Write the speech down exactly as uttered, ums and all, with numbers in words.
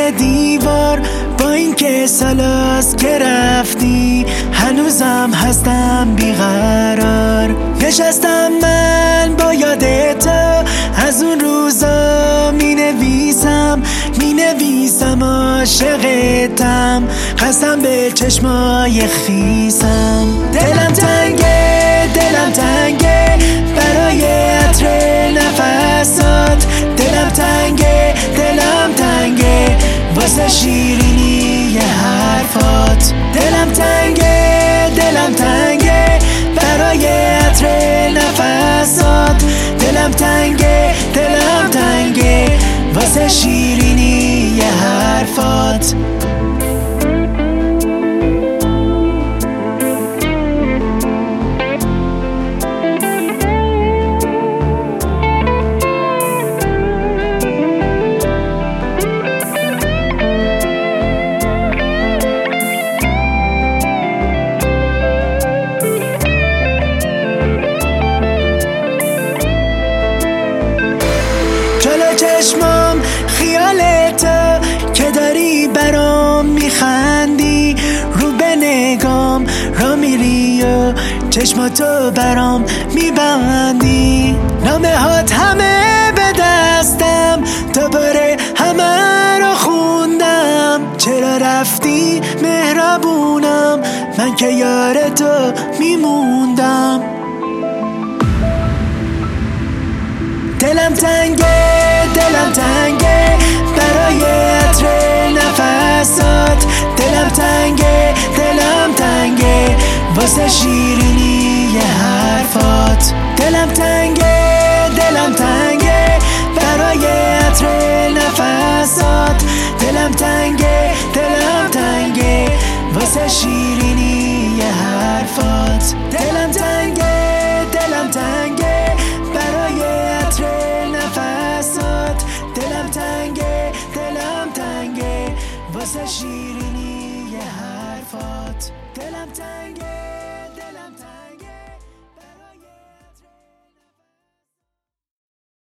پشت دیوار، با این که سالاست که رفتی هنوزم هستم بیقرار. نشستم من با یاد تو، از اون روزا می نویسم می نویسم عاشقتم، قسم به چشمای خیسم. دلم تنگه دلم تنگه برای عطر نفسات، دلم تنگه دلم تنگه واسه شیرینی حرفات. دلم تنگه دلم تنگه برای عطر نفسات، دلم تنگه دلم تنگه واسه شیرینی حرفات. چشمام خیال تو که داری برام میخندی، رو به نگام را میری و چشماتو برام میبندی. نامه هات همه به دستم، دوباره همه رو خوندم. چرا رفتی مهربونم، من که یار تو میموندم. دلم تنگه دلم تنگه برای عطر نفسات، دلم تنگه دلم تنگه واسه شیرینی حرفات. دلم تنگه دلم تنگه برای عطر نفسات، دلم تنگه دلم تنگه واسه شیرینی حرفات. دلم تنگه دلم تنگه برای عطر نفسات، دلم تنگه دلم تنگه واسه شیرینی حرفات. دلم تنگه